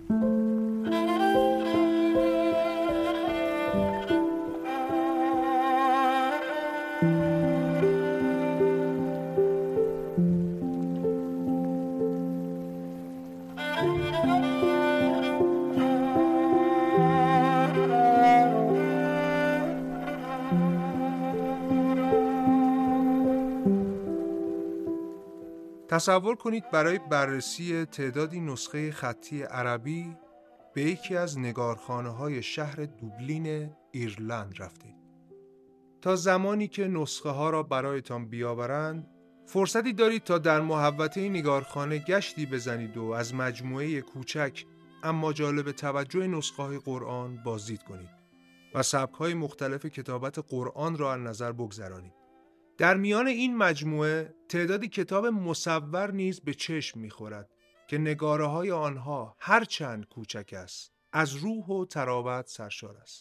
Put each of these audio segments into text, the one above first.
تصور کنید برای بررسی تعدادی نسخه خطی عربی به یکی از نگارخانه‌های شهر دوبلین ایرلند رفتید. تا زمانی که نسخه ها را برایتان بیاورند، فرصتی دارید تا در محوطه نگارخانه گشتی بزنید و از مجموعه کوچک اما جالب توجه نسخه های قرآن بازدید کنید و سبک‌های مختلف کتابت قرآن را از نظر بگذرانید. در میان این مجموعه تعدادی کتاب مصور نیز به چشم می‌خورد که نگاره‌های آنها هرچند کوچک است، از روح و طراوت سرشار است.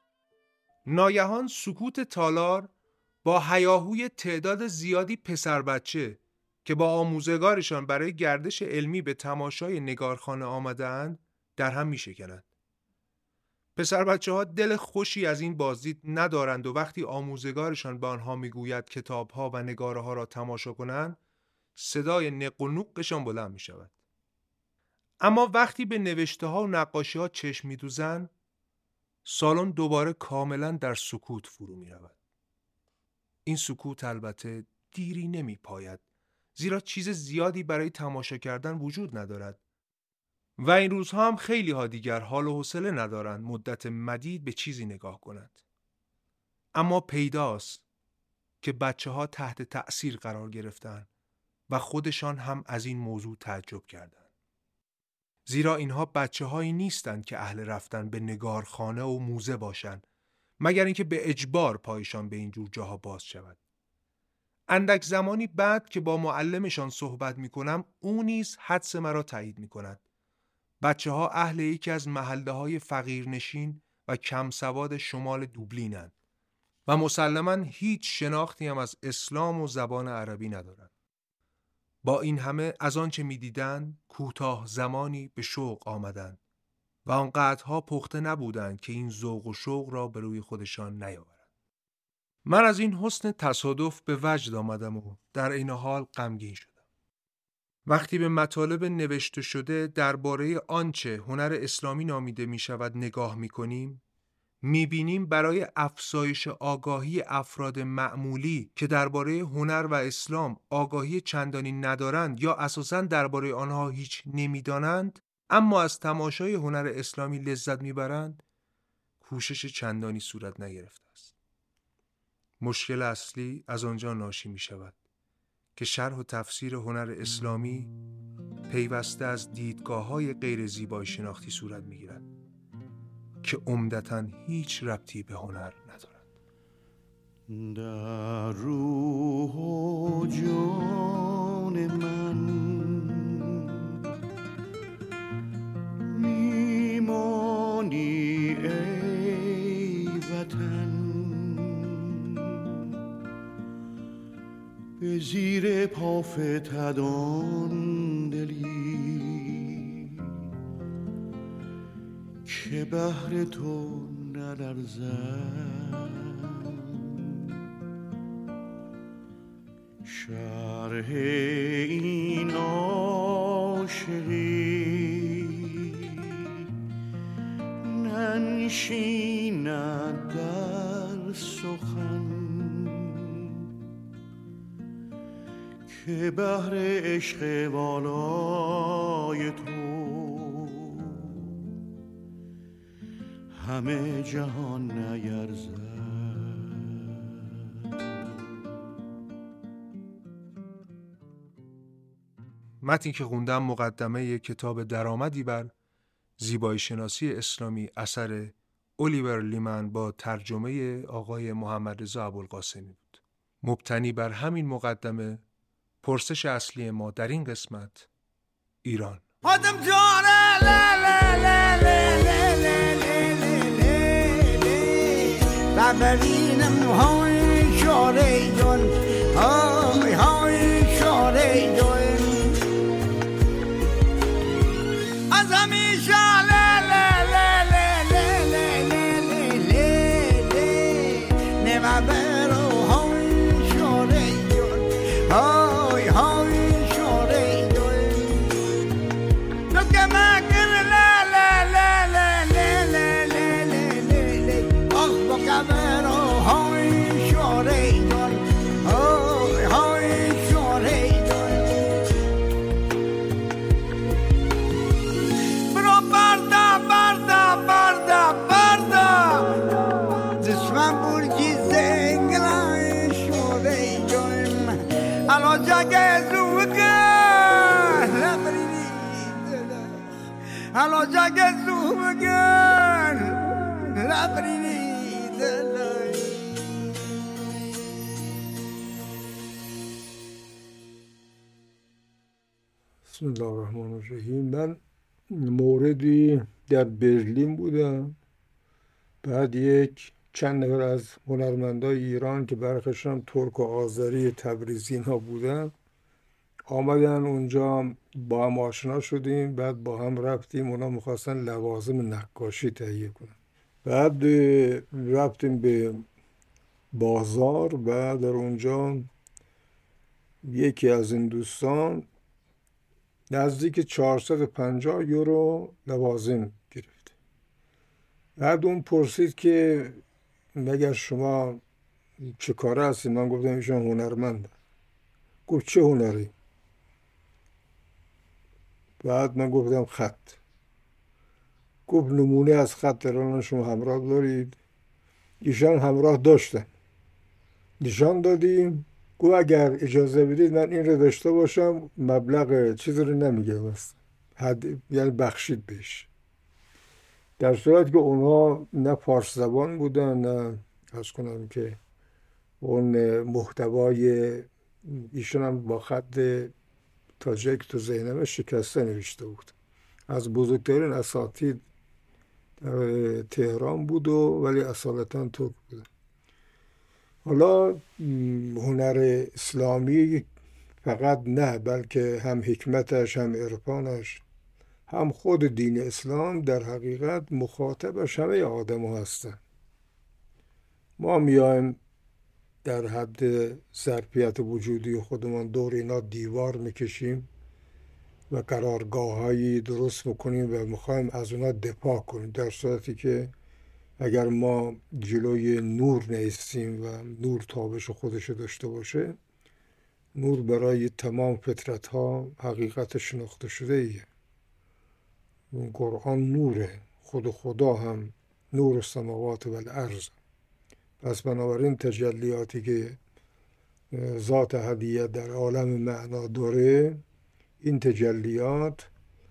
ناگهان سکوت تالار با هیاهوی تعداد زیادی پسر بچه که با آموزگارشان برای گردش علمی به تماشای نگارخانه آمده‌اند در هم می‌شکند. پسر بچه ها دل خوشی از این بازدید ندارند و وقتی آموزگارشان به آنها میگوید کتاب ها و نگاره ها را تماشا کنند، صدای نق و نوقشان بلند می شود. اما وقتی به نوشته ها و نقاشی ها چشم می دوزند، سالن دوباره کاملا در سکوت فرو می رود. این سکوت البته دیری نمی پاید، زیرا چیز زیادی برای تماشا کردن وجود ندارد. و این روزها هم خیلی ها دیگر حال و حوصله ندارند مدت مدید به چیزی نگاه کنند. اما پیداست که بچه ها تحت تأثیر قرار گرفتند و خودشان هم از این موضوع تعجب کردند. زیرا اینها بچه هایی نیستند که اهل رفتن به نگارخانه و موزه باشند، مگر اینکه به اجبار پایشان به این جور جاها باز شود. اندک زمانی بعد که با معلمشان صحبت می کنم، او نیز حدس مرا تایید می کند. بچه ها اهل یکی از محله های فقیرنشین و کم سواد شمال دوبلینند و مسلماً هیچ شناختی هم از اسلام و زبان عربی ندارند. با این همه از آنچه می دیدند کوتاه زمانی به شوق آمدند و آنقدرها پخته نبودند که این ذوق و شوق را به روی خودشان نیاورند. من از این حسن تصادف به وجد آمدم و در این حال غمگین شدم. وقتی به مطالب نوشته شده درباره آنچه هنر اسلامی نامیده می شود نگاه می کنیم، می بینیم برای افزایش آگاهی افراد معمولی که درباره هنر و اسلام آگاهی چندانی ندارند یا اساساً درباره آنها هیچ نمی دانند، اما از تماشای هنر اسلامی لذت می برند، کوشش چندانی صورت نگرفته است. مشکل اصلی از آنجا ناشی می شود که شرح و تفسیر هنر اسلامی پیوسته از دیدگاه‌های غیر زیبای شناختی صورت می‌گیرد که عمدتاً هیچ ربطی به هنر ندارد. در روح و جان من میمانی ای وطن، به زیر پا فتدان دلی که بهر تو نلرزد. شرح این عاشقی ننشیند در سخن که بهر عشق والای تو همه جهان نیرزد. متنی که خوندم مقدمه یک کتاب درآمدی بر زیبایی شناسی اسلامی اثر الیور لیمن با ترجمه آقای محمد رضا ابوالقاسمی بود. مبتنی بر همین مقدمه پرسش اصلی ما در این قسمت ایران. آدم جانه لا لا لا لا لا لا ببینم های شاره جان، های شاره جان از همیشه حالا جگ زومگن لبرینی دلایی. بسم الله الرحمن الرحیم. من موردی در برلین بودم، بعد چند نفر از هنرمندای ایران که برخشان ترک و آذری تبریزی ها بودن آمدن اونجا، با هم آشنا شدیم، بعد با هم رفتیم، اونا میخواستن لوازم نقاشی تهیه کنن. بعد رفتیم به بازار و در اونجا یکی از این دوستان نزدیک 450 یورو لوازم گرفت. بعد اون پرسید که مگر شما چه کاره هستید؟ من گفتم ایشان هنرمنده. گفت چه هنری؟ بعد من گفتم خط. گفت نمونه از خط الان شما همراه دارید؟ ایشان همراه داشتن، نشان دادیم. گفت اگر اجازه بدید من این رو داشته باشم، مبلغ چیزی رو نمیگم، یعنی بخشید بهش. در صورت که اونها نه فارس زبان بودن، نه از کنم که اون محتوای ایشون هم با خط تاجیک تو ذهنم شکسته نوشته بود. از بزرگترین اساتید در تهران بود ولی اصالتا ترک بود. حالا هنر اسلامی فقط نه، بلکه هم حکمتش، هم عرفانش، هم خود دین اسلام در حقیقت مخاطبش همه آدم ها هستن. ما میایم در حد ظرفیت وجودی خودمان دور اینا دیوار میکشیم و قرارگاه‌هایی درست میکنیم و میخوایم از اونا دفاع کنیم، در صورتی که اگر ما جلوی نور نیستیم و نور تابش خودش داشته باشه، نور برای تمام فطرت ها حقیقت شناخته شده ایه. اون قرآن نوره، خود خدا هم نور السماوات و الارض. پس بنابراین تجلیاتی که ذات هدیه در عالم معنا داره، این تجلیات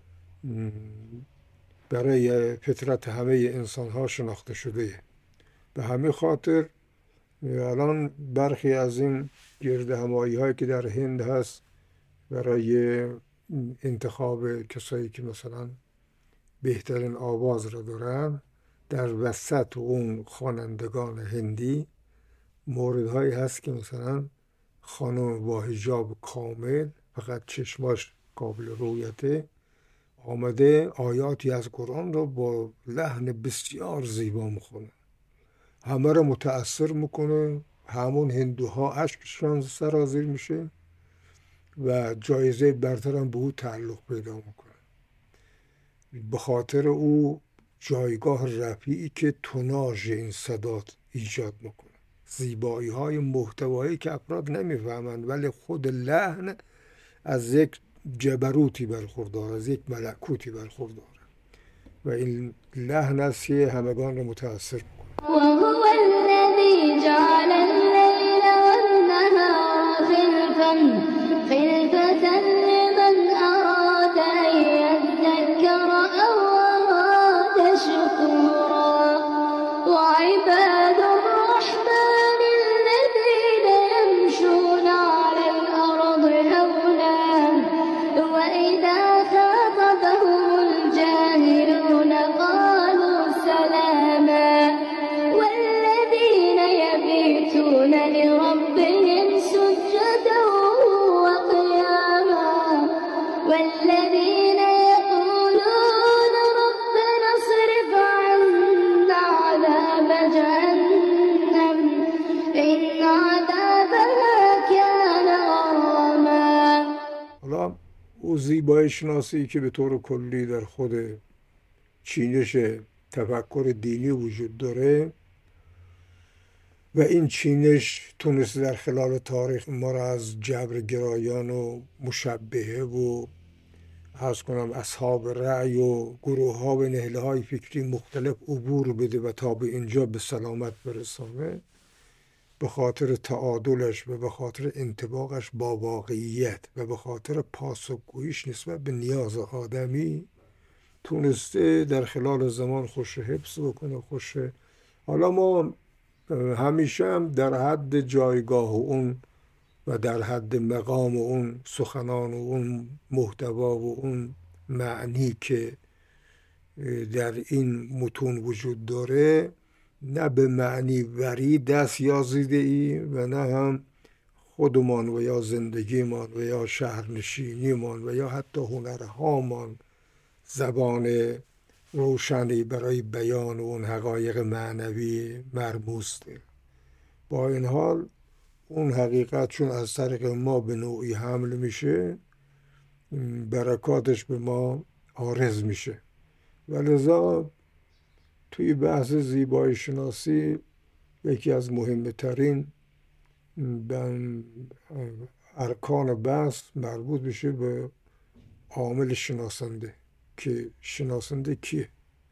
برای فطرت همه انسان ها شناخته شده. به همین خاطر الان برخی از این گرد همایی هایی که در هند هست برای انتخاب کسایی که مثلا بهترین آواز را دارن، در وسط اون خوانندگان هندی موردهایی هست که مثلا خانم با حجاب کامل، فقط چشماش قابل رویته، آمده آیاتی از قرآن را با لحن بسیار زیبا میخونه، همه را متأثر میکنه. همون هندوها اشکشان سرازیر میشه و جایزه برترم به او تعلق پیدا میکنه، به خاطر او جایگاه رفیعی که توناژ این صدات ایجاد میکنه، زیبایی های محتوایی که افراد نمیفهمند، ولی خود لحن از یک جبروتی برخوردار، از یک ملکوتی برخوردار و این لحن است که همگان را متأثر میکنه. وهو الذی جعل اللیل والنهار خلفة لمن اراد ان یذکر او اراد شکورا وعباد الرحمن الذین یمشون علی الارض هونا واذا خاطبهم الجاهلون قالوا سلاما والذین یبیتون لربهم سجدا وقیاما والذین یقولون ربنا اصرف عنا عذاب جهنم إن عذابها كان غراما. حالا او زیبایی شناسی که به طور کلی در خود چینش تفکر دینی وجود داره و این چینش تونسته در خلال تاریخ ما را از جبرگرایان و مشبهه و عرض کنم اصحاب رأی و گروه ها و نهله های فکری مختلف عبور بده و تا به اینجا به سلامت برسانه، به خاطر تعادلش و به خاطر انطباقش با واقعیت و به خاطر پاسخگوییش نسبت به نیاز آدمی تونسته در خلال زمان خوش حفظ بکنه. حالا ما همیشه هم در حد جایگاه اون و در حد مقام اون سخنان و اون محتوا و اون معنی که در این متون وجود داره نه به معنی وری دست یازیده ای و نه هم خودمان و یا زندگیمان و یا شهرنشینیمان و یا حتی هنرهامان زبان روشنی برای بیان اون حقایق معنوی مرموزه. با این حال اون حقیقت چون از طریق ما به نوعی حمل میشه، برکاتش به ما عارض میشه و لذا توی بحث زیبایی شناسی یکی از مهمترین ارکان بحث مربوط میشه به عامل شناسنده. که شناسنده کیه؟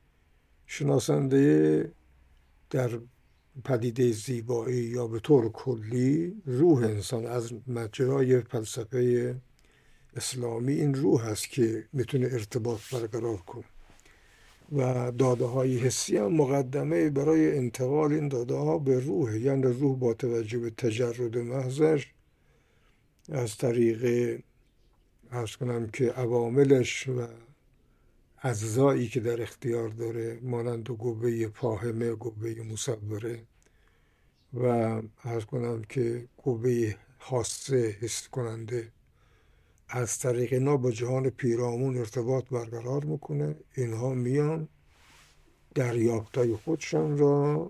شناسنده در پدیده زیبایی یا به طور کلی روح انسان. از مجرای فلسفه اسلامی این روح هست که میتونه ارتباط برقرار کنه و داده های حسی هم مقدمه برای انتقال این داده ها به روح. یعنی روح با توجه به تجرد محضش از طریق عرض کنم که عواملش و اجزایی که در اختیار داره مانند قوه فاهمه، قوه مصوره و عرض کنم که قوه حاسه، حس کننده، از طریق اینا با جهان پیرامون ارتباط برقرار میکنه. اینها میان دریافتای خودشان را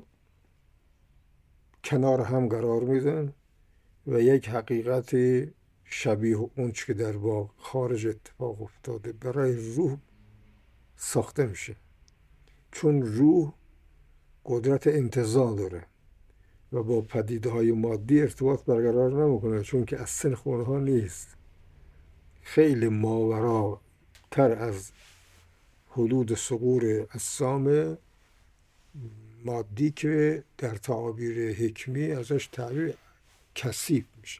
کنار هم قرار میدن و یک حقیقت شبیه اون که در واقع خارج اتفاق افتاده برای روح ساخته میشه. چون روح قدرت انتزاع داره و با پدیده های مادی ارتباط برقرار نمیکنه، چون که از سنخ اونها نیست، خیلی ماورا تر از حدود ثغور اجسام مادی که در تعابیر حکمی ازش تعبیر کثیف میشه.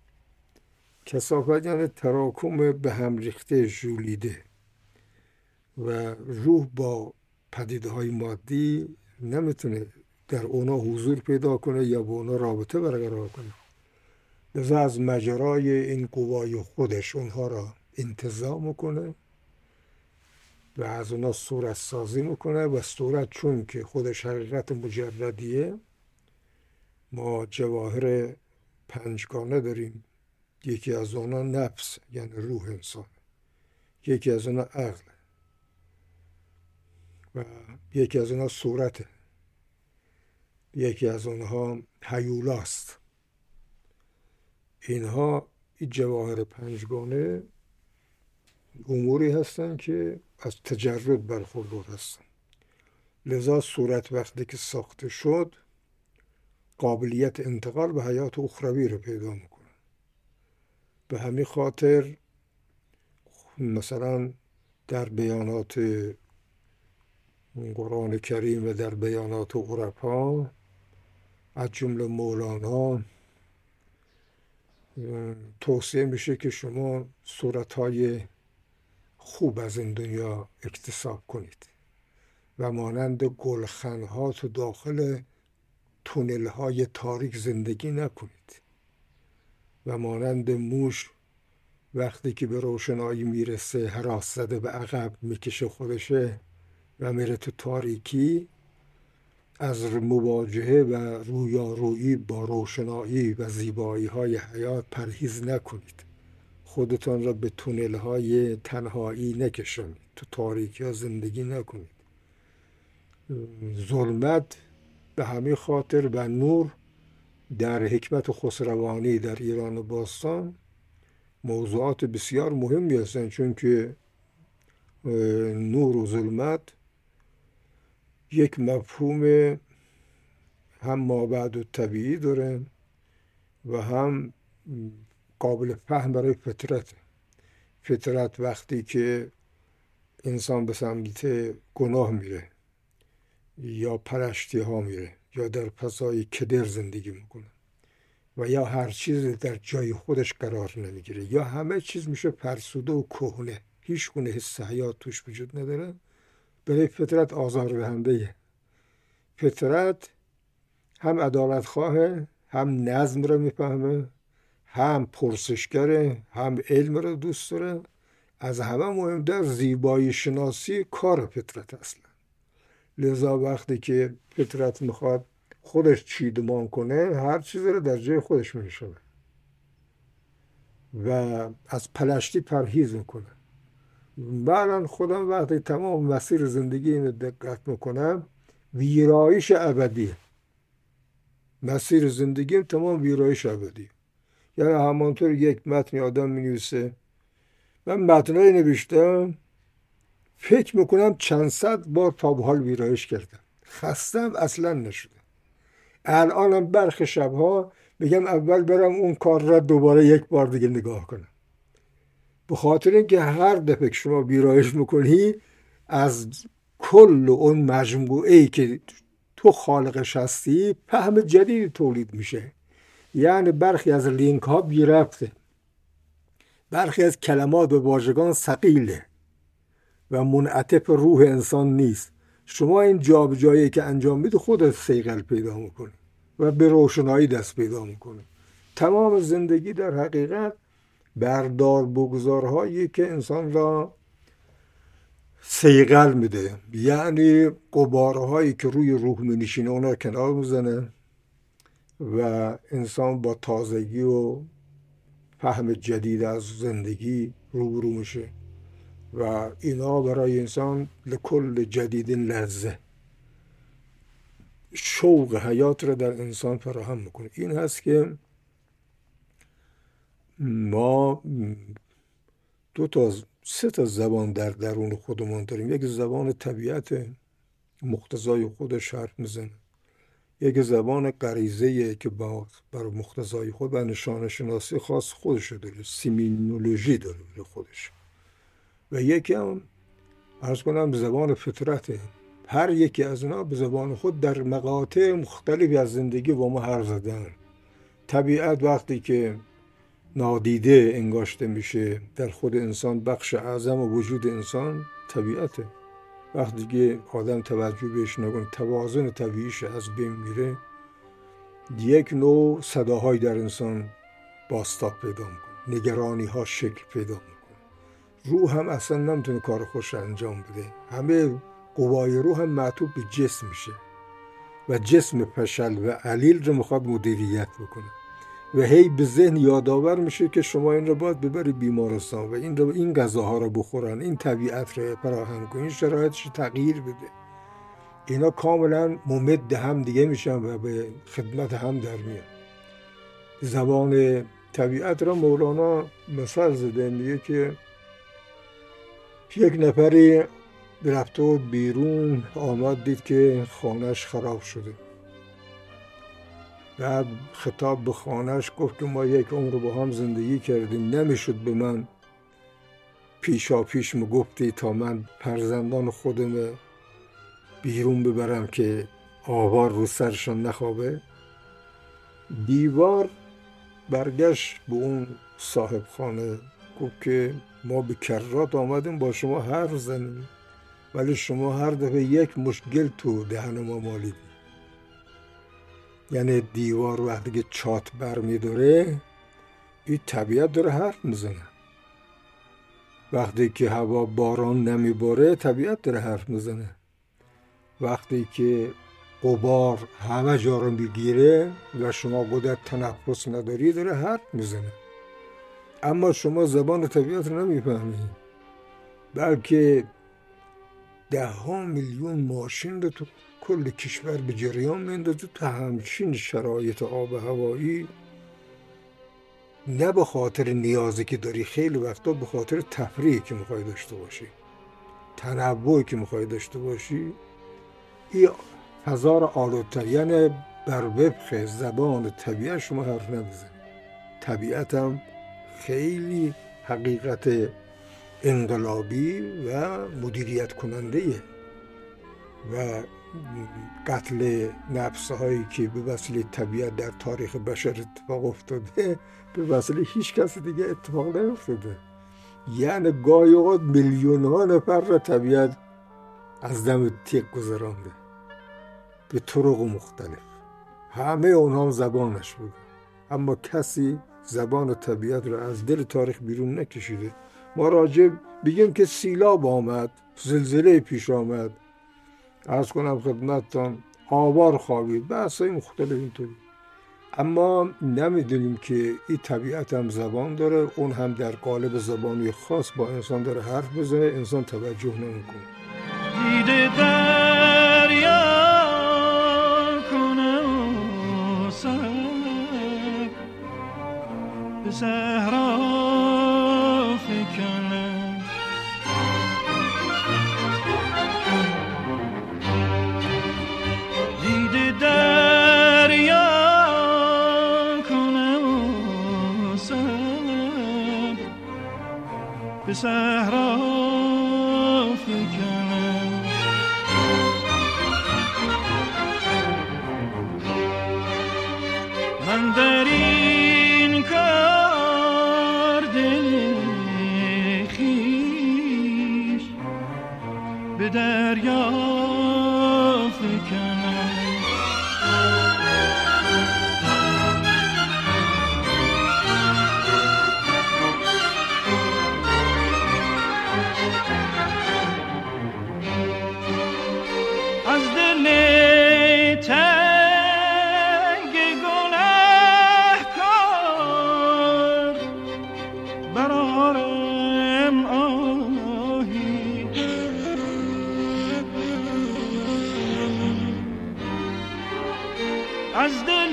کثافت یعنی تراکم به هم ریخته، ژولیده و روح با پدیده های مادی نمیتونه در اونا حضور پیدا کنه یا با اونا رابطه برقرار کنه. لذا از مجرای این قوای خودش اونها را انتزاع میکنه و از اونا صورت سازی میکنه و صورت چون که خودش حقیقت مجردیه. ما جواهر پنجگانه داریم، یکی از اونا نفس یعنی روح انسان، یکی از اونا عقل و یکی از اونها صورته، یکی از اونها هیولاست. اینها این جواهر پنجگانه اموری هستن که از تجرد برخوردار هستن. لذا صورت وقتی که ساخته شد قابلیت انتقال به حیات اخروی رو پیدا میکنه. به همین خاطر مثلا در بیانات قرآن کریم و در بیانات عرفا از جمله مولانا توصیه میشه که شما صورتهای خوب از این دنیا اکتساب کنید و مانند گلخنها تو داخل تونل‌های تاریک زندگی نکنید و مانند موش وقتی که به روشنایی میرسه هراس زده به عقب میکشه خودشه و میره تو تاریکی، از مواجهه و رویارویی با روشنایی و زیبایی های حیات پرهیز نکنید. خودتان را به تونل های تنهایی نکشونید، تو تاریکی ها زندگی نکنید. ظلمت به همین خاطر و نور در حکمت خسروانی در ایران باستان موضوعات بسیار مهمی هستند، چون که نور و ظلمت یک مفهوم هم مابعد و طبیعی داره و هم قابل فهم برای فطرت. فطرت وقتی که انسان به سمت گناه میره یا پرشتی ها میره یا در فضای کدر زندگی میکنه و یا هر چیز در جای خودش قرار نمیگیره یا همه چیز میشه فرسوده و کهنه، هیچ گونه حس حیات توش وجود نداره، برای فطرت آزاردهنده. فطرت هم عدالت خواهه، هم نظم رو میفهمه، هم پرسشگره، هم علم رو دوست داره. از همه مهمتر زیبایی شناسی کار فطرت اصلا. لذا وقتی که فطرت میخواد خودش چیدمان کنه، هر چیزی رو در جای خودش میشه و از پلشتی پرهیز میکنه. من خودم وقتی تمام مسیر زندگی اینو دقت میکنم، ویرایش ابدیه. مسیر زندگیم تمام ویرایش ابدیه. یعنی همانطور یک متن آدم می‌نویسه، من متنای نوشتم فکر میکنم چند صد بار تا به حال ویرایش کردم، خستم اصلا نشده. الانم برخی شبها میگم اول برم اون کار را دوباره یک بار دیگه نگاه کنم، به خاطر اینکه هر دفعه که شما ویرایش میکنی از کل اون مجموعه‌ای که تو خالقش هستی فهم جدید تولید میشه. یعنی برخی از لینک ها بی ربطه، برخی از کلمات و واژگان ثقیله و منعطف روح انسان نیست. شما این جابجایی که انجام میده خودت صیقل پیدا میکنی و به روشنایی دست پیدا میکنی. تمام زندگی در حقیقت بردار بگذارهایی که انسان را صیقل میده، یعنی غبارهایی که روی روح مینشینه اونا کنار میزنه و انسان با تازگی و فهم جدید از زندگی روبرو میشه و اینا برای انسان لکل جدید لذه، شوق حیات را در انسان فراهم میکنه. این هست که ما 3 تا زبان در درون خودمون داریم. یک زبان طبیعت مقتضای خودش حرف میزنه، یک زبان غریزه‌ایه که بر مقتضای خود و نشانه شناسی خاص خودش داره، سیمینولوژی داره خودش، و یکی هم عرض کنم زبان فطرته. هر یکی از اینا به زبان خود در مقاطع مختلفی از زندگی با ما حرف زدن. طبیعت وقتی که نادیده انگاشته میشه در خود انسان، بخش اعظم وجود انسان طبیعته. وقتی که آدم توجه بهش نکنه، توازن طبیعیش از بین میره، یک نوع صداهای در انسان بازتاب پیدا میکنه، نگرانی ها شکل پیدا میکنه. روح هم اصلا نمیتونه کار خوش انجام بده، همه قوای روح هم معطوف به جسم میشه و جسم فشل و علیل رو میخواد مدیریت بکنه و هی به ذهن یادآور میشه که شما این رو باید ببری بیمارستان و این غذاها رو بخورن، این طبیعت رو فراهم کنین، این شرایطش تغییر بده. اینا کاملا ممد هم دیگه میشن و به خدمت هم در میان. زبان طبیعت را مولانا مثال زده، میگه که یک نفری رفته بود بیرون، آمد دید که خانهش خراب شده. بعد خطاب به خانهش گفت که ما یک عمر با هم زندگی کردیم، نمیشد به من پیشا پیش میگفتی تا من فرزندان خودم بیرون ببرم که آوار رو سرشان نخوابه؟ دیوار برگشت به اون صاحب خانه گفت که ما به کرات آمدیم با شما حرف زنیم، ولی شما هر دفعه یک مشکل تو دهن ما مالیدی. یعنی دیوار وقتی که چات بر میداره، این طبیعت داره حرف میزنه. وقتی که هوا باران نمیباره، طبیعت داره حرف میزنه. وقتی که غبار همه جا رو میگیره و شما قدرت تنفس نداری، داره حرف میزنه. اما شما زبان طبیعت رو نمیفهمید، بلکه 10 میلیون ماشین رو تو کل کشور به جریان میندازه. تو همچین شرایط آب و هوایی، نه به خاطر نیازی که داری، خیلی وقتا به خاطر تفریحی که میخوای داشته باشی، تنوعی که میخوای داشته باشی، این هزار آلودتر. یعنی بر وفق زبان طبیعت شما حرف نمیزنی. طبیعت هم خیلی حقیقت انقلابی و مدیریت کننده و قتل نفسهایی که به وسیله طبیعت در تاریخ بشر اتفاق افتاده، به وسیله هیچ کس دیگه اتفاق نیفتاده. یعنی گاهی اوقات میلیون ها نفر را طبیعت از دم تیغ گذرانده به طرق مختلف. همه اونها زبانش بود، اما کسی زبان و طبیعت رو از دل تاریخ بیرون نکشیده. ما راجع بگیم که سیلاب آمد، زلزله پیش آمد، عرض کنم خدمتتان آوار خوابید، بحثای مختلف اینطوری، اما نمیدونیم که این طبیعت هم زبان داره، اون هم در قالب زبانی خاص با انسان داره حرف بزنه، انسان توجه نمیکنه. دیده دریا کنه سر به صحرا فکنه، دیده دریا کنه سر به صحرا فکنه، من در این کار دل خویش به دریا فکنم، از دل تنگ گناهکار برارم آهی، از دل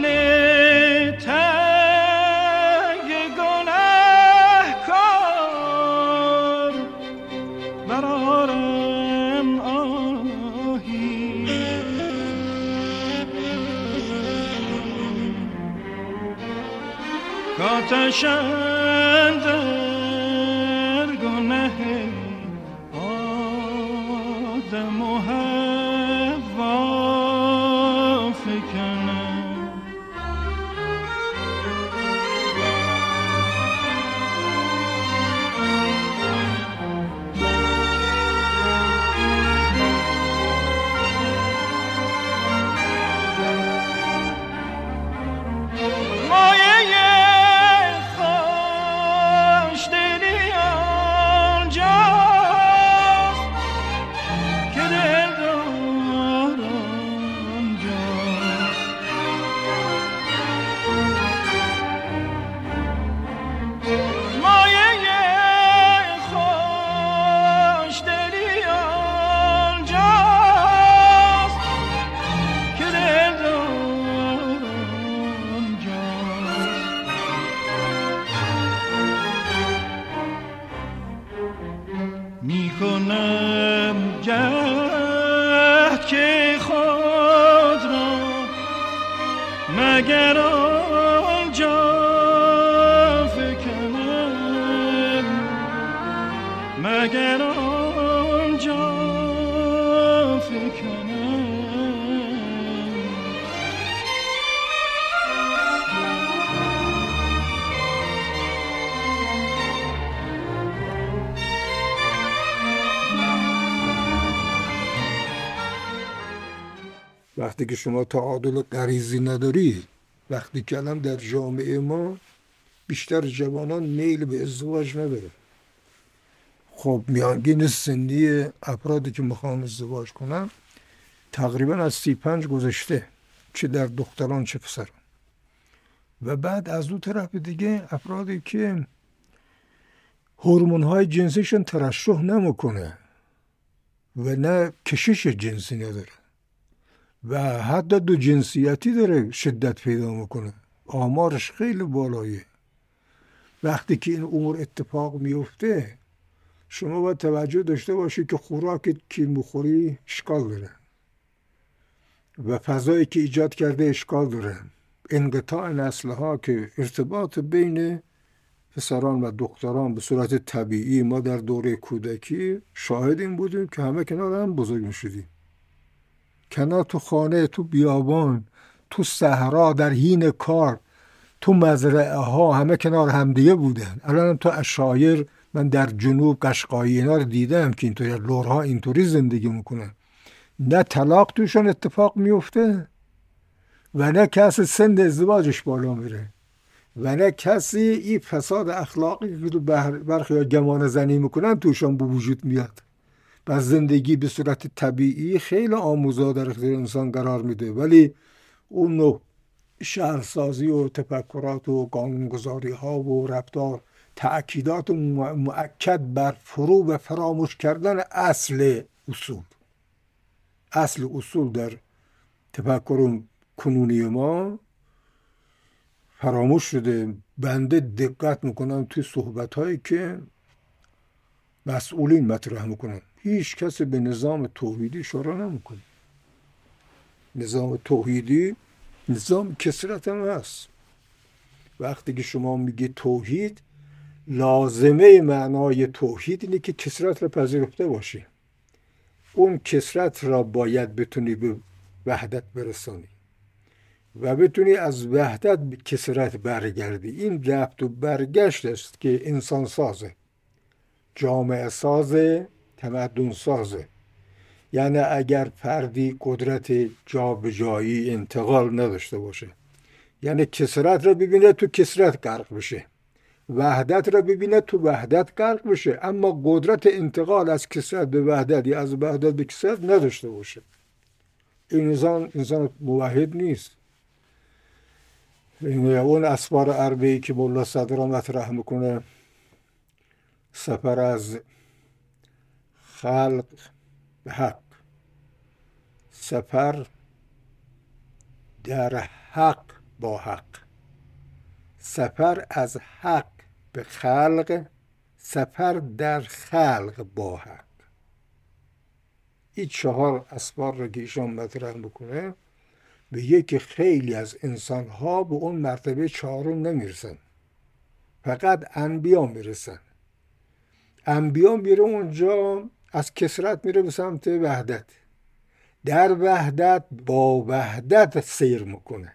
تنگ گناهکار برارم آهی، کاتش اندر گناه آدم و حوا فکنه، میکنم جهد که خود را مگر آنجا فکنم، مگر آنجا فکنم، وقتی که شما تعادل غریزی نداری، وقتی که الان در جامعه ما بیشتر جوانان میل به ازدواج نداره، خب میانگین سنی افرادی که میخوان ازدواج کنن تقریبا از 35 گذشته، چه در دختران چه پسران، و بعد از اون طرف دیگه افرادی که هورمون‌های جنسیشون ترشح نمیکنه و نه کشش جنسی نداره و حتی دو جنسیتی داره شدت پیدا میکنه، آمارش خیلی بالایه. وقتی که این امور اتفاق میفته شما باید توجه داشته باشید که خوراکی که میخوری اشکال داره و فضایی که ایجاد کرده اشکال داره. انقطاع نسل‌ها که ارتباط بین پسران و دختران به صورت طبیعی، ما در دوره کودکی شاهد این بودیم که همه کنار هم بزرگ میشدیم، کنار تو خانه، تو بیابان، تو صحرا، در حین کار، تو مزرعه ها، همه کنار همدیگه بودن. الان تو عشایر من در جنوب قشقایی اینا رو دیدم که اینطوری لرها اینطوری زندگی میکنن، نه طلاق توشون اتفاق میفته و نه کسی سند ازدواجش بالا میره و نه کسی این فساد اخلاقی که تو برخی ها گمان زنی میکنن توشون به وجود میاد. و زندگی به صورت طبیعی خیلی آموزا در اختیار انسان قرار میده، ولی اون نوع شهرسازی و تفکرات و قانونگذاری ها و رفتار تأکیدات مؤکد بر فرو و فراموش کردن اصل اصول در تفکر کنونی ما فراموش شده. بنده دقت میکنم توی صحبت هایی که مسئولین مطرح میکنن، هیچ کسی به نظام توحیدی اشاره نمیکنه. نظام توحیدی نظام کثرت هم هست. وقتی که شما میگی توحید، لازمه معنای توحید اینه که کثرت را پذیرفته باشی. اون کثرت را باید بتونی به وحدت برسانی و بتونی از وحدت به کثرت برگردی. این رفت و برگشت است که انسان سازه، جامعه سازه، تمدن سازه. یعنی اگر فردی قدرت جابجایی انتقال نداشته باشه، یعنی کثرت را ببینه تو کثرت غرق بشه، وحدت را ببینه تو وحدت غرق بشه، اما قدرت انتقال از کثرت به وحدت یا از وحدت به کثرت نداشته باشه، این انسان موحد نیست. اون اسفار اربعی که مولا صدرا مطرح میکنه، سفر از خلق به حق، سفر در حق با حق، سفر از حق به خلق، سفر در خلق با حق. این 4 اسفار را که ایشان مطرح میکنه به که خیلی از انسانها به اون مرتبه 4 نمیرسن، فقط انبیا میرسن. انبیا میره اونجا از کثرت میره به سمت وحدت، در وحدت با وحدت سیر میکنه.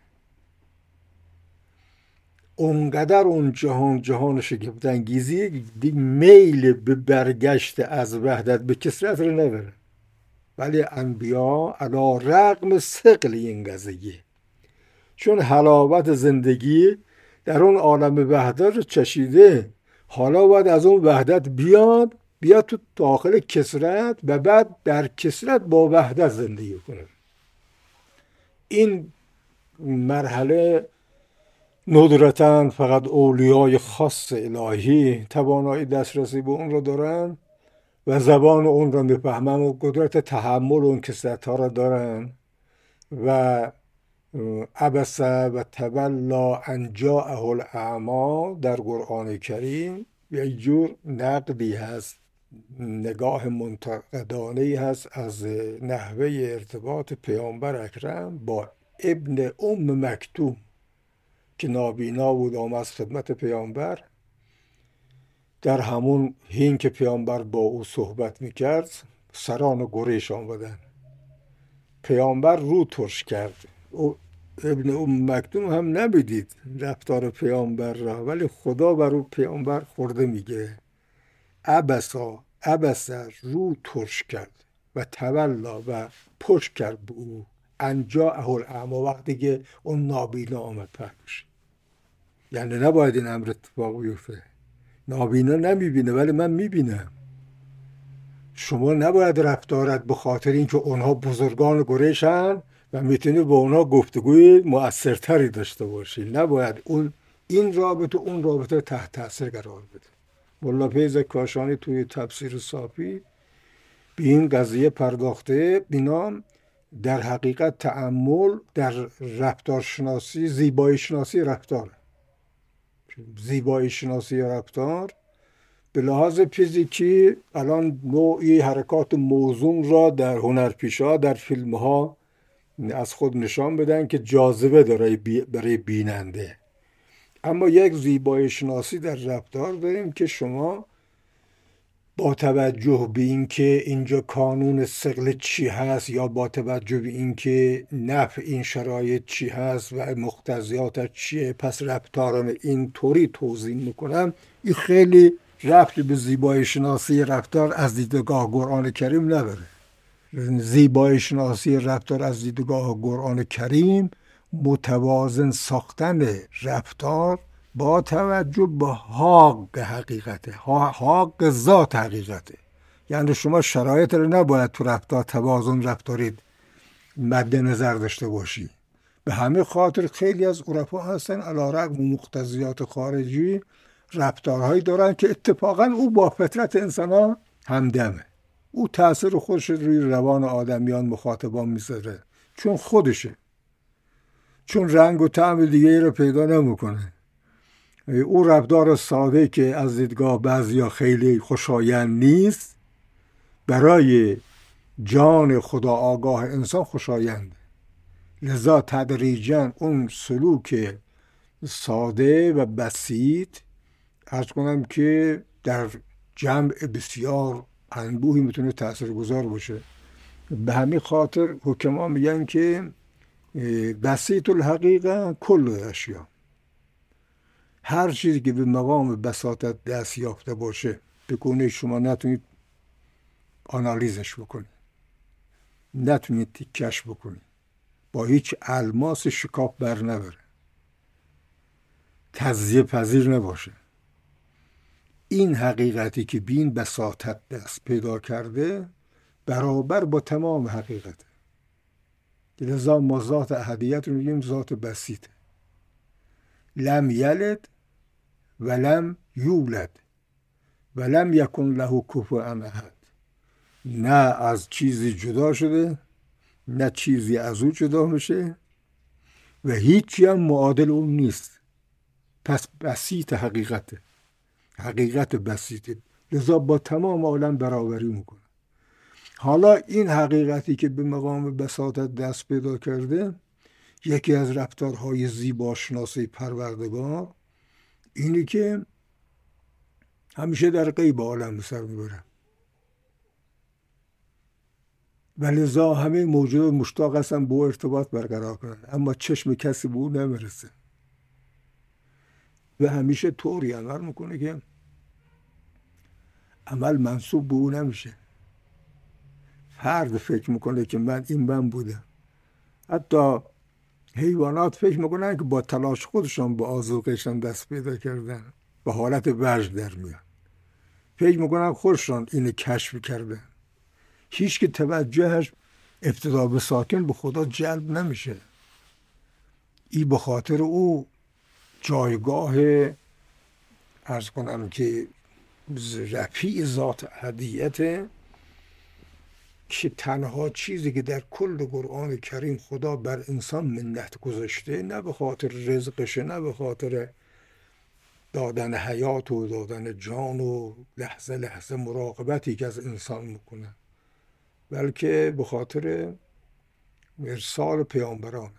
اونقدر اون جهان شگفت‌انگیزی میل به برگشت از وحدت به کثرت رو نداره. ولی انبیا علی رغم ثقل این قضیه، چون حلاوت زندگی در اون عالم وحدت رو چشیده، حالا باید از اون وحدت بیاد تو داخل کثرت و بعد در کثرت با وحدت زندگی کنه. این مرحله ندرتاً فقط اولیای خاص الهی توانایی دسترسی به اون رو دارن و زبان اون رو میفهمن و قدرت تحمل اون کثرت ها رو دارن. و عبس و تولا ان جاءه الاعمی در قرآن کریم یک جور نقدی هست، نگاه منتقدانه‌ای هست از نحوه ارتباط پیامبر اکرم با ابن مکتوم که نابینا بود، آمد از خدمت پیامبر. در همون حین که پیامبر با او صحبت میکرد، سران قریش آمدن، پیامبر رو ترش کرد. ابن مکتوم هم نبیدید رفتار پیامبر را، ولی خدا بر او پیامبر خورده میگه عبسا رو ترش کرد و تولا و پشت کرد به او ان جاءه الاعمی، وقتی که اون نابینا آمد پهلوش. یعنی نباید این امر اتفاق بیفته. نابینا نمیبینه ولی من میبینم. شما نباید رفتارت به خاطر اینکه اونها بزرگان قریشن و میتونی با اونها گفتگوی مؤثرتری داشته باشی. نباید این رابطه اون رابطه تحت تاثیر قرار بده. مولا فیض کاشانی توی تفسیر صافی به این قضیه پرداخته. اینا در حقیقت تأمل در رفتار شناسی، زیبایی شناسی رفتار، زیبایی شناسی رفتار به لحاظ فیزیکی الان نوعی حرکات موزون را در هنرپیشه‌ها در فیلم‌ها از خود نشان بدن که جاذبه داره برای بیننده. اما یک زیبایی شناسی در رفتار داریم که شما با توجه به اینکه اینجا کانون ثقل چی هست یا با توجه به اینکه نفع این شرایط چی هست و مقتضیاتش چیه، پس رفتارم اینطوری توضیح میکنم، این خیلی ربطی به زیبایی شناسی رفتار از دیدگاه قرآن کریم نداره. زیبایی شناسی رفتار از دیدگاه قرآن کریم متوازن ساختن رفتار با توجه به حق حقیقته، حق ذات حقیقته. یعنی شما شرایط رو نباید تو رفتار توازن رفتاری مد نظر داشته باشی. به همین خاطر خیلی از عرفا هستن علیرغم مقتضیات خارجی رفتارهایی دارن که اتفاقا او با فطرت انسان ها همدمه. او تأثیر خودش روی روان آدمیان مخاطبان میذاره، چون خودشه، چون رنگ و طعم دیگه رو پیدا نمیکنه. او رفتار ساده که از دیدگاه بعضیا خیلی خوشایند نیست، برای جان خدا آگاه انسان خوشایند. لذا تدریجاً اون سلوک ساده و بسیط، عرض کنم که در جمع بسیار انبوهی میتونه تاثیرگذار باشه. به همین خاطر حکما میگن که بسیط الحقیقه کل اشیا، هر چیزی که به مقام بساطت دست یافته باشه به گونه شما نتونید آنالیزش بکنید، نتونید تیکش بکنید، با هیچ الماس شکاف بر نبره، تجزیه پذیر نباشه. این حقیقتی که بین بساطت دست پیدا کرده برابر با تمام حقیقته. لذا ما ذات احدیت رو میگیم ذات بسیطه. لم یلد ولم یولد ولم یکن له کفوا احد. نه از چیزی جدا شده، نه چیزی از او جدا میشه و هیچی هم معادل اون نیست. پس بسیط حقیقته، حقیقت بسیطه، لذا با تمام عالم برابری میکنه. حالا این حقیقتی که به مقام بساطت دست پیدا کرده، یکی از رفتارهای زیباشناسی پروردگار اینی که همیشه در غیب عالم به سر میبره و لذا همه موجود مشتاق هستن با ارتباط برقرار کنن، اما چشم کسی به او نمیرسه و همیشه طوری عمل میکنه که عمل منسوب به او نمیشه. فرد فکر میکنه که من بودم. حتی حیوانات فکر میکنن که با تلاش خودشان با آذوقهشان دست پیدا کردن، به حالت وجد در میان، فکر میکنن خودشان اینو کشف کردن. هیچ که توجهش ابتدا به ساکن به خدا جلب نمیشه. این به خاطر او جایگاه عرض کنم که رفیع ذات احدیت، که تنها چیزی که در کل قرآن کریم خدا بر انسان منت گذاشته، نه به خاطر رزقشه، نه به خاطر دادن حیات و دادن جان و لحظه لحظه مراقبتی که از انسان میکنه، بلکه به خاطر ارسال پیامبران.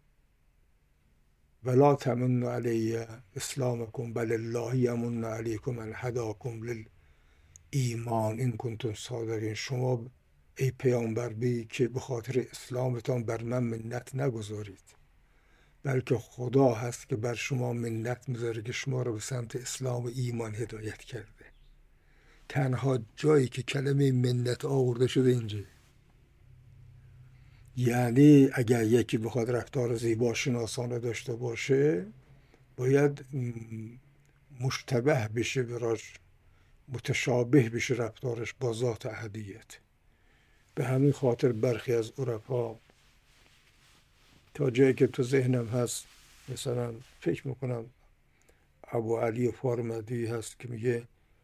ولا تمنوا علی اسلامکم بل الله یمن علیکم ان هداکم للایمان ان کنتم صادقین. شما ای پیامبر بی که به خاطر اسلامتان بر من منت نگذارید، بلکه خدا هست که بر شما منت میذاره که شما رو به سمت اسلام و ایمان هدایت کرده. تنها جایی که کلمه منت آورده شده اینجا. یعنی اگر یکی بخواد رفتار زیبا شناسانه داشته باشه، باید مشتبه بشه، براش متشابه بشه رفتارش با ذات احدیت. به همین خاطر برخی از عرفا تا جایی که تو ذهنم هست، مثلا فکر میکنم ابو علی فارمدی هست که میگه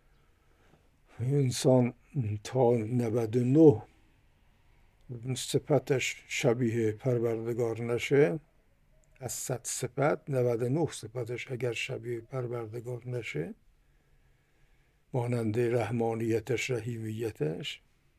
انسان تا 99 صفتش شبیه پروردگار نشه، از 100 صفت 99 صفتش اگر شبیه پروردگار نشه، مانند رحمانیتش، رحیمیتش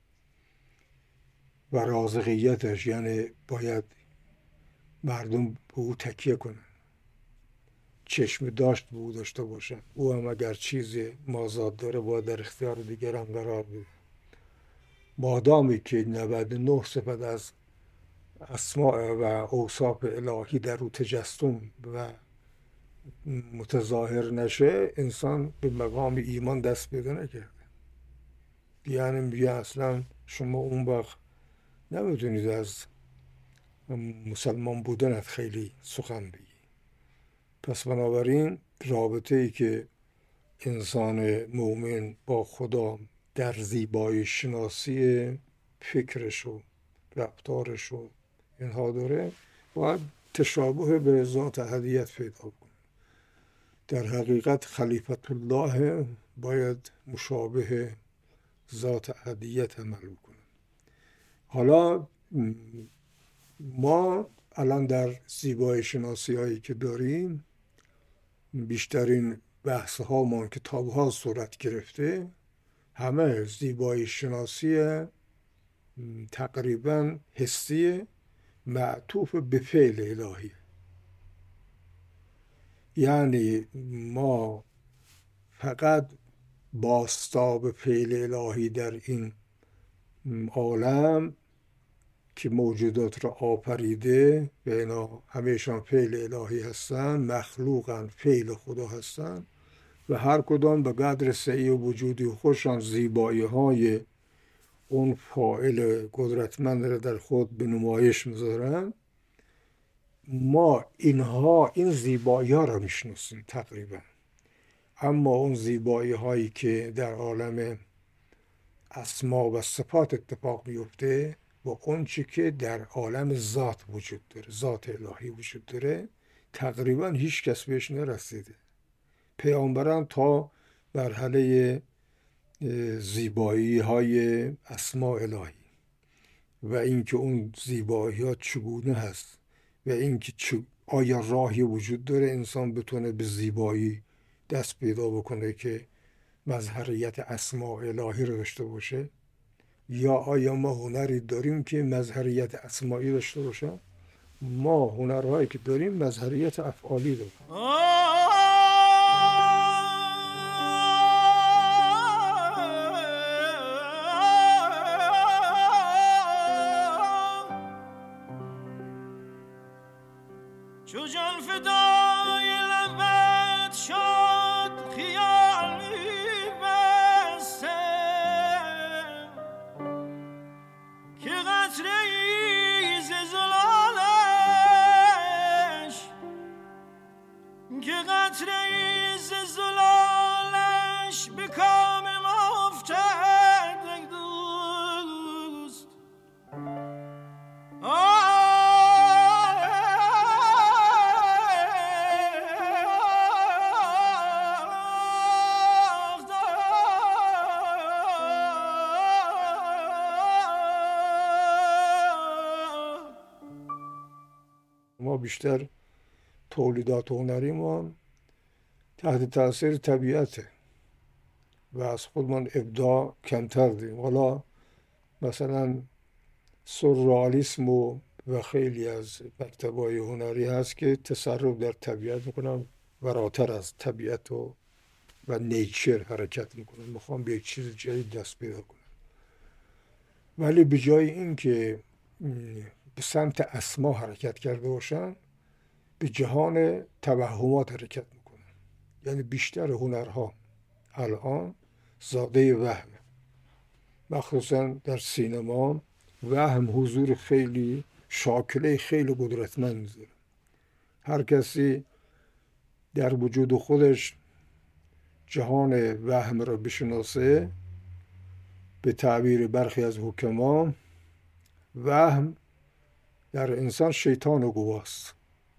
و رازقیتش، یعنی باید مردم به او تکیه کنن، چشم داشت به او داشته باشن، او هم اگر چیزی مازاد داره باید در اختیار دیگران قرار بده. مادامی که 99 صفت از اسماء و اوصاف الهی در او تجسم و متظاهر نشه انسان به مقام ایمان دست پیدا نکرده. یعنی میگه اصلا شما اون وقت نمیتونید از مسلمان بودنت خیلی سخن بگی. پس بنابراین رابطه ای که انسان مؤمن با خدا در زیبایی شناسی فکرش و رفتارش و اینها داره، باید تشابه به ذات احدیت پیدا کنه. در حقیقت خلیفت الله باید مشابه ذات احدیت عمل کنه. حالا ما الان در زیبایی شناسی هایی که داریم، بیشترین بحث ها کتاب ها صورت گرفته، همه زیبایی شناسی تقریبا حسی معطوف به فعل الهی. یعنی ما فقط بازتاب فعل الهی در این عالم که موجودات را آفریده و اینا همیشان فعل الهی هستن، مخلوقن، فعل خدا هستن و هر کدام به قدر سعی و وجودی خودشان زیبایی های اون فاعل قدرتمند را در خود به نمایش میذارن. ما این زیبایی ها را میشناسیم تقریبا، اما اون زیبایی هایی که در عالم اسما و صفات اتفاق میفته و اون چی که در عالم ذات وجود داره، ذات الهی وجود داره، تقریبا هیچ کس بهش نرسیده. پیامبران تا مرحله زیبایی های اسما الهی و اینکه اون زیبایی ها چگونه هست و اینکه آیا راهی وجود داره انسان بتونه به زیبایی دست پیدا بکنه که مظهریت اسما الهی رو داشته باشه، یا آیا ما هنری داریم که مظهریت اسمایی داشته باشه؟ ما هنرهایی که داریم مظهریت افعالی داریم. چو جان فدای لبت شد خیالی بسته که قطره ای ز زلالش به کام ما افتد ای دوست. ما بیشتر تولیدات هنری ما تحت تاثیر طبیعته و از خودمان ابداع کمتر داریم. حالا مثلا سورئالیسم و خیلی از مکتب‌های هنری هست که تصرف در طبیعت میکنن، فراتر از طبیعت و نیچر حرکت میکنن، میخوام به یک چیز جدید دست پیدا کنن. ولی به جای این که به سمت اسما حرکت کرده باشن، به جهان توهمات حرکت میکنن. یعنی بیشتر هنرها الان زاده وهم، مخصوصا در سینما وهم حضور خیلی شاکله خیلی قدرتمند میذاره. هر کسی در وجود خودش جهان وهم را بشناسه، به تعبیر برخی از حکما وهم در انسان شیطان و گواست،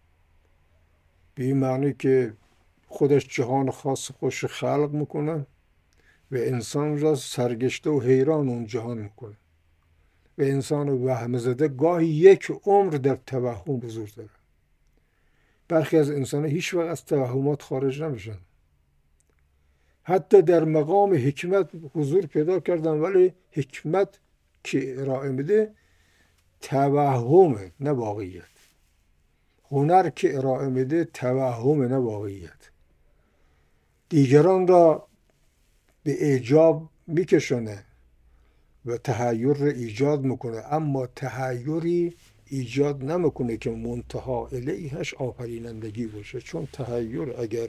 به این معنی که خودش جهان خاص خوش خلق میکنه و انسان را سرگشته و حیران اون جهان میکنه و انسان وهم زده گاهی یک عمر در توهم حضور داره. برخی از انسان هیچ وقت از توهمات خارج نمیشن، حتی در مقام حکمت حضور پیدا کردن، ولی حکمت که ارائه میده توهم نه واقعیت. هنر که ارائه میده توهم نه واقعیت. دیگران را به اعجاب میکشونه و تحیر را ایجاد میکنه، اما تحیری ایجاد نمیکنه که منتها الیهش آفرینندگی باشه، چون تحیر اگر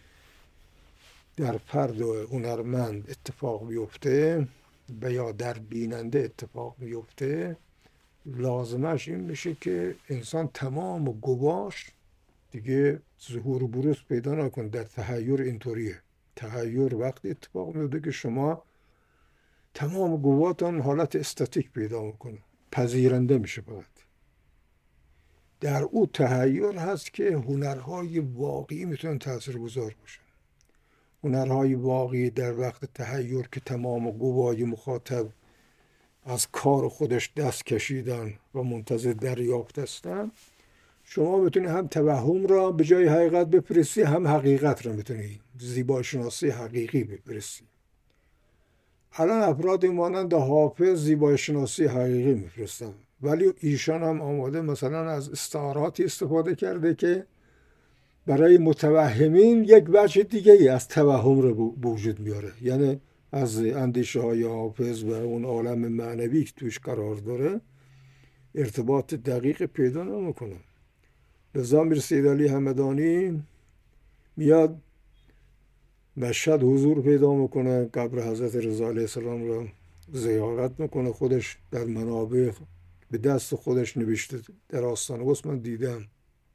در فرد و هنرمند اتفاق بیفته و یا در بیننده اتفاق بیفته، لازمش این میشه که انسان تمام گواش دیگه ظهور و بروز پیدا نکنه. در تحیر اینطوریه. تحیر وقتی اتفاق میفته که شما تمام گواتان حالت استاتیک پیدا میکنه، پذیرنده میشه. فقط در او تحیر هست که هنرهای واقعی میتونن تاثیرگذار باشن. هنرهای واقعی در وقت تحیر که تمام گوای مخاطب از کار خودش دست کشیدن و منتظر دریافت هستن، شما میتونی هم توهم را به جای حقیقت بفرستی، هم حقیقت را میتونی زیبایی شناسی حقیقی بفرستی. الان افراد مانند حافظ زیبایی شناسی حقیقی میفرستن، ولی ایشان هم آماده مثلا از استعاراتی استفاده کرده که برای متوهمین یک وجه دیگه ای از توهم رو وجود میاره. یعنی از اندیشه های حافظ و اون عالم معنوی که توش قرار داره ارتباط دقیق پیدا نمیکنه. لذا میر سید علی همدانی میاد مشهد حضور پیدا میکنه، قبر حضرت رضا علیه السلام رو زیارت میکنه، خودش در منابع به دست خودش نوشته در آستانه وست من دیدم.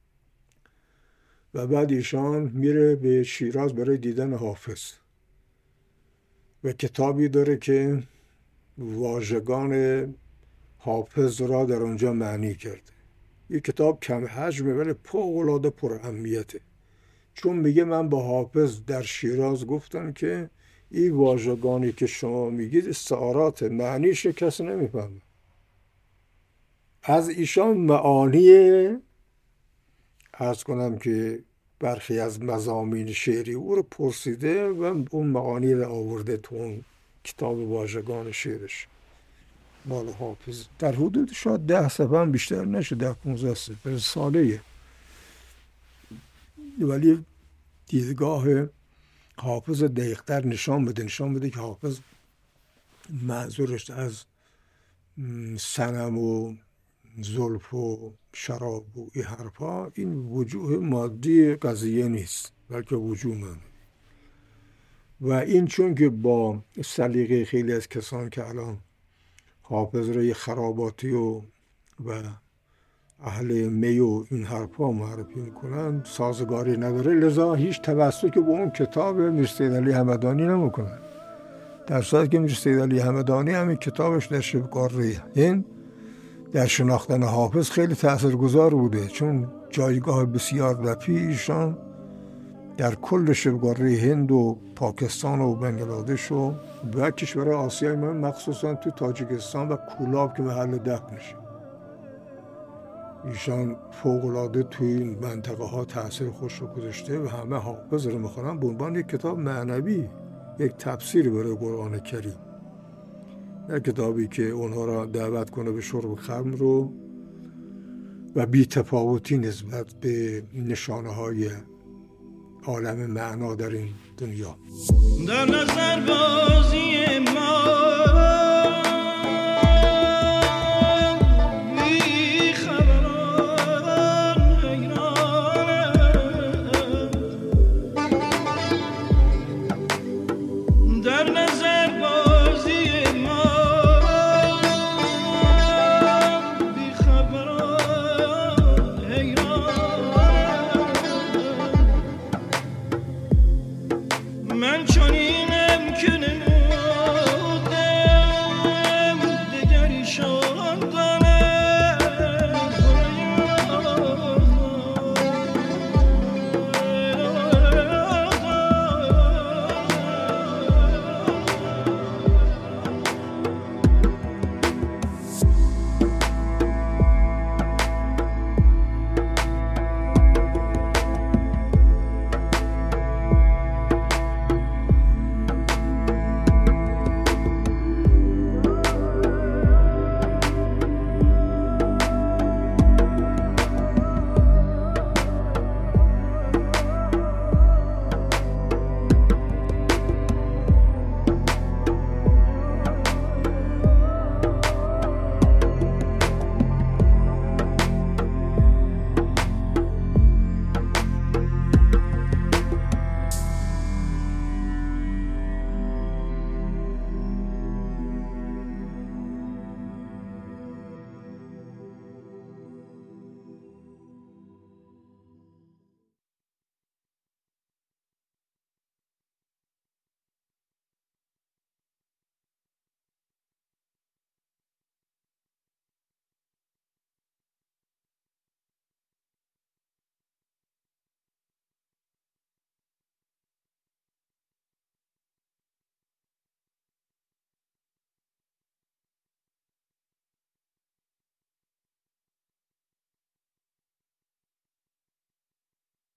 و بعد ایشان میره به شیراز برای دیدن حافظ و کتابی داره که واژگان حافظ را در اونجا معنی کرده. یک کتاب کم حجمه ولی فوق‌العاده پر اهمیته، چون میگه من با حافظ در شیراز گفتم که این واژگانی که شما میگید استعارات، معنیش کسی نمیفهمه. از ایشان معانی عرض کنم که برخی از مضامین شعری او رو پرسیده و اون معانی رو آورده تو اون کتاب واژگان شعرش. مال حافظ در حدود شاید 10 صفحه هم بیشتر نشه، 10-15 صفحه ساله، ولی دیدگاه حافظ دقیق‌تر نشان بده که حافظ منظورش از صنم و زلف و شراب و این حرفا این وجوه مادی قضیه نیست، بلکه وجوه معنوی. و این چون که با سلیقه خیلی از کسان که الان حافظ را یه خراباتی و اهل می و این حرفا معرفی میکنن سازگاری نداره، لذا هیچ توسطی که به اون کتاب میر سید علی همدانی نمیکنن، در صورتی که میر سید علی همدانی همین کتابش در شبگاره هند در شناختن حافظ خیلی تاثیرگذار بوده، چون جایگاه بسیار رفیع ایشان در کل شبگاره هند و پاکستان و بنگلادش و کشور آسیای من، مخصوصا تو تاجیکستان و کولاب که محل دفنشه، ایشان فوق‌العاده توی این منطقه ها تاثیر خوش رو گذاشته و همه حافظ رو میخونن به عنوان یک کتاب معنوی، یک تفسیر برای قرآن کریم، نه کتابی که اونها را دعوت کنه به شرب خمر رو و بی تفاوتی نسبت به نشانه های عالم معنا در این دنیا. در نظر بازی ما